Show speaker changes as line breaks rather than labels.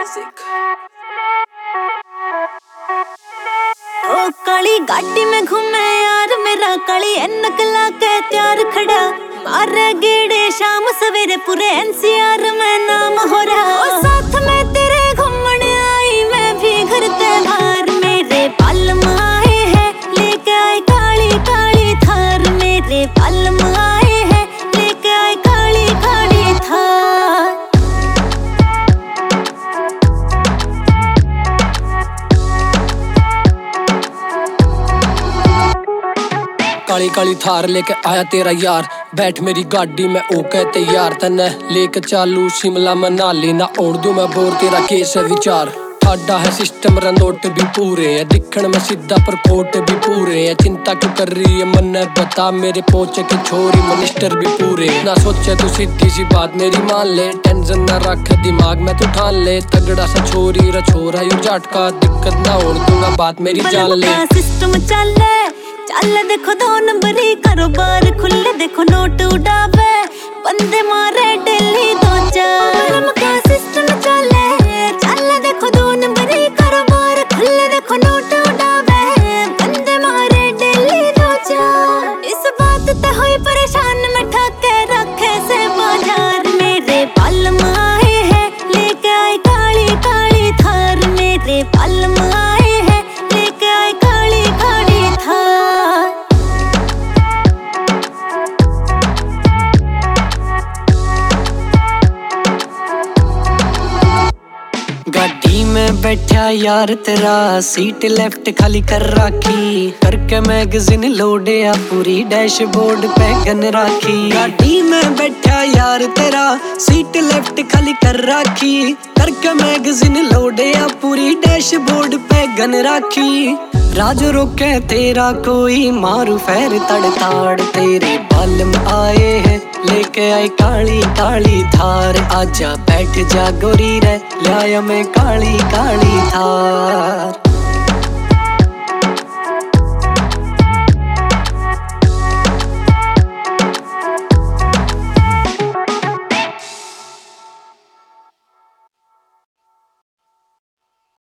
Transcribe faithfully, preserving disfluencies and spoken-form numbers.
Music.
ओ काली गाड़ी में घूमे यार मेरा, काली ऐनक लाके तैयार खड़ा, मारे गेड़े शाम सवेरे पूरे एनसीआर में नाम हो रहा। ओ साथ में तेरे घूमने आई मैं भी घर ते बाहर, मेरे बालम आए हैं लेके आए काली काली थार, मेरे बालम आए हैं लेके आए काली काली थार।
काली काली थार लेके आया तेरा यार, बैठ मेरी गाड़ी में ओ कहते यार, तने लेके चालू शिमला मनाली ना ओढ़ दूं मैं बोर, तेरा केस है विचार। ठाडा है सिस्टम रनोट भी पूरे है, दिखण में सीधा पर कोट भी पूरे है। चिंता क्यों कर रही है मन बता, मेरे पोचे के छोरी मिनिस्टर भी पूरे ना। सोचे तू सीधी सी बात मेरी मान ले, टेंशन ना रख दिमाग में तू ठान ले, तगड़ा सा छोरी र छोरा यू जाट का, दिक्कत ना ओढ़ दूंगा बात मेरी जान ले।
सिस्टम चले चल देखो दो नंबरी कारोबार खुले, देखो नोट उड़ावे बंदे मारे डेली दो चार। का सिस्टम चले चल देखो दो नंबरी कारोबार खुले, देखो नोट उड़ावे बंदे मारे डेली दो चार। इस बात ते हुई परेशान मैं ठाके रखे से बाजार, मेरे बालम आए हैं लेके आए काली काली थार, मेरे बालम आए हैं लेके आए काली काली थार।
गाड़ी में बैठा यार तेरा, सीट लेफ्ट खाली कर राखी, करके मैगजीन लोडिया पूरी डैशबोर्ड पे गन राखी। गाड़ी में बैठा यार तेरा, सीट लेफ्ट खाली कर राखी, करके मैगजीन लोडिया पूरी डैशबोर्ड पे गन राखी। राज रोके तेरा कोई मारू फैर तड़ताड़, तेरे बालम आए हैं लेके आए काली काली थार। आजा बैठ जा गोरी रे, लाया मैं काली काली थार।